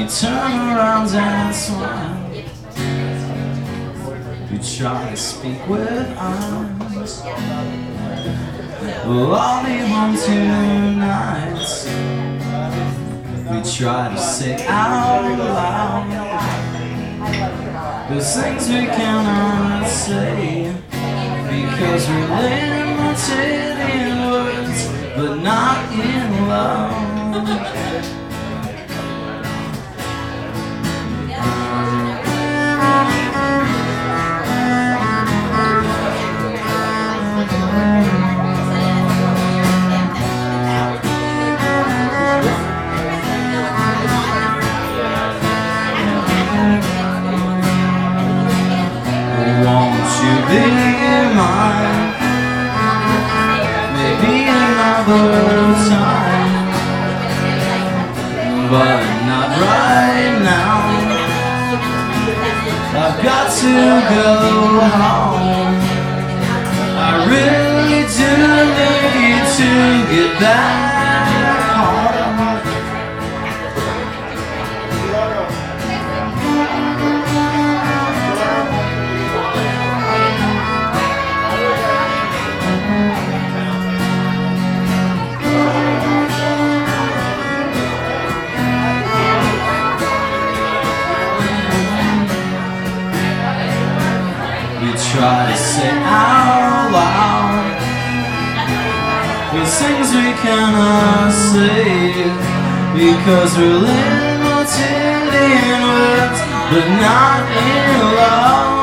turn around and smile. We try to speak with eyes. We'll only want tonight. We try to say out loud the things we cannot say, because we're limited in words but not in love. Won't you be mine? Maybe another time, but not right now. I've got to go home. I really do need to get back home. We try to say out loud the things we cannot say, because we're limited in words but not in love.